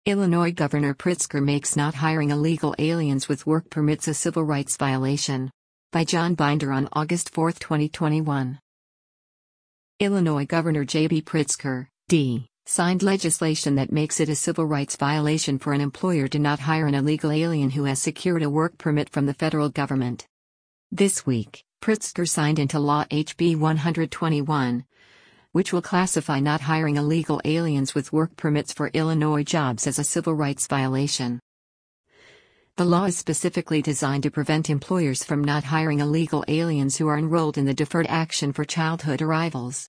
Illinois Governor Pritzker makes not hiring illegal aliens with work permits a civil rights violation. By John Binder on August 4, 2021. Illinois Governor J.B. Pritzker, D., signed legislation that makes it a civil rights violation for an employer to not hire an illegal alien who has secured a work permit from the federal government. This week, Pritzker signed into law HB 121, which will classify not hiring illegal aliens with work permits for Illinois jobs as a civil rights violation. The law is specifically designed to prevent employers from not hiring illegal aliens who are enrolled in the Deferred Action for Childhood Arrivals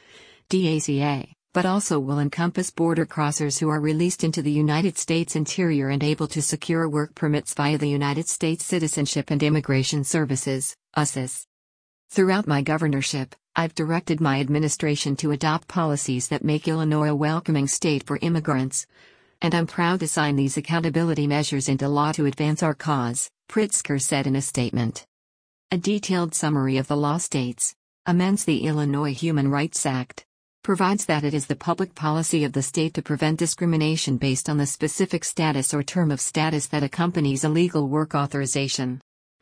(DACA), but also will encompass border crossers who are released into the United States interior and able to secure work permits via the United States Citizenship and Immigration Services (USCIS). Throughout my governorship, I've directed my administration to adopt policies that make Illinois a welcoming state for immigrants. And I'm proud to sign these accountability measures into law to advance our cause, Pritzker said in a statement. A detailed summary of the law states, amends the Illinois Human Rights Act, provides that it is the public policy of the state to prevent discrimination based on the specific status or term of status that accompanies a legal work authorization.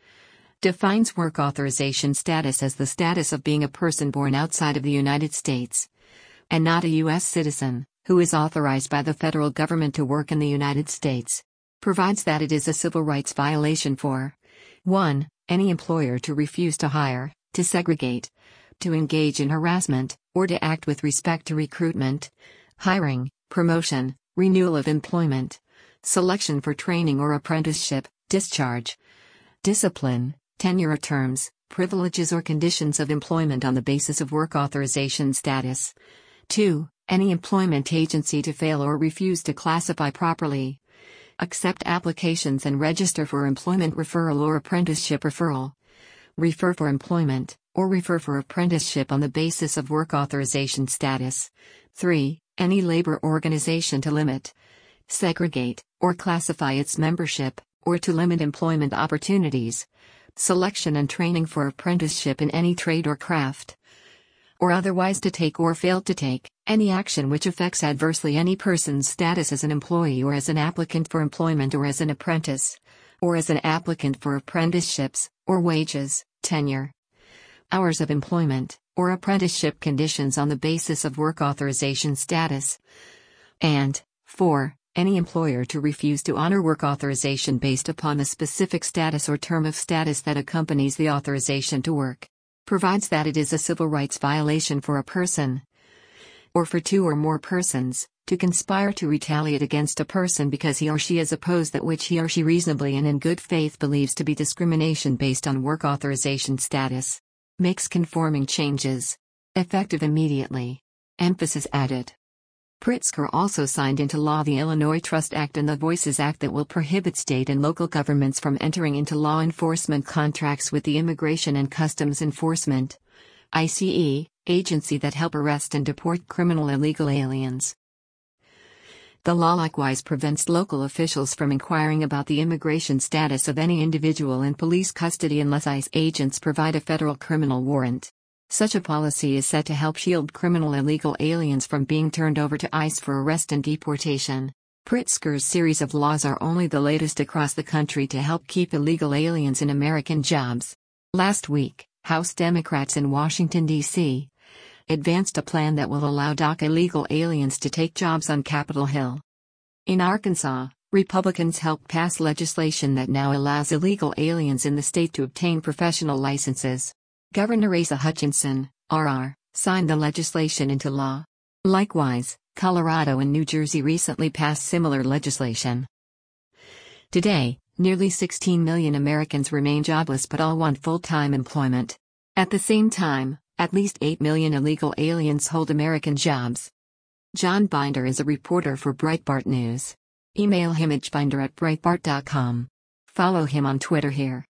Defines work authorization status as the status of being a person born outside of the United States and not a U.S. citizen, who is authorized by the federal government to work in the United States. Provides that it is a civil rights violation for 1. Any employer to refuse to hire, to segregate, to engage in harassment, or to act with respect to recruitment, hiring, promotion, renewal of employment, selection for training or apprenticeship, discharge, discipline, tenure terms, privileges or conditions of employment on the basis of work authorization status. 2. Any employment agency to fail or refuse to classify properly, accept applications and register for employment referral or apprenticeship referral, refer for employment, or refer for apprenticeship on the basis of work authorization status. 3. Any labor organization to limit, segregate, or classify its membership, or to limit employment opportunities, selection and training for apprenticeship in any trade or craft, or otherwise to take or fail to take any action which affects adversely any person's status as an employee or as an applicant for employment or as an apprentice, or as an applicant for apprenticeships, or wages, tenure, hours of employment, or apprenticeship conditions on the basis of work authorization status. And 4. Any employer to refuse to honor work authorization based upon the specific status or term of status that accompanies the authorization to work. Provides that it is a civil rights violation for a person, or for two or more persons, to conspire to retaliate against a person because he or she is opposed that which he or she reasonably and in good faith believes to be discrimination based on work authorization status. Makes conforming changes effective immediately. Emphasis added. Pritzker also signed into law the Illinois Trust Act and the Voices Act that will prohibit state and local governments from entering into law enforcement contracts with the Immigration and Customs Enforcement (ICE) agency that help arrest and deport criminal illegal aliens. The law likewise prevents local officials from inquiring about the immigration status of any individual in police custody unless ICE agents provide a federal criminal warrant. Such a policy is set to help shield criminal illegal aliens from being turned over to ICE for arrest and deportation. Pritzker's series of laws are only the latest across the country to help keep illegal aliens in American jobs. Last week, House Democrats in Washington, D.C. advanced a plan that will allow DACA illegal aliens to take jobs on Capitol Hill. In Arkansas, Republicans helped pass legislation that now allows illegal aliens in the state to obtain professional licenses. Governor Asa Hutchinson, R.R., signed the legislation into law. Likewise, Colorado and New Jersey recently passed similar legislation. Today, nearly 16 million Americans remain jobless but all want full-time employment. At the same time, at least 8 million illegal aliens hold American jobs. John Binder is a reporter for Breitbart News. Email him at binder@breitbart.com. Follow him on Twitter here.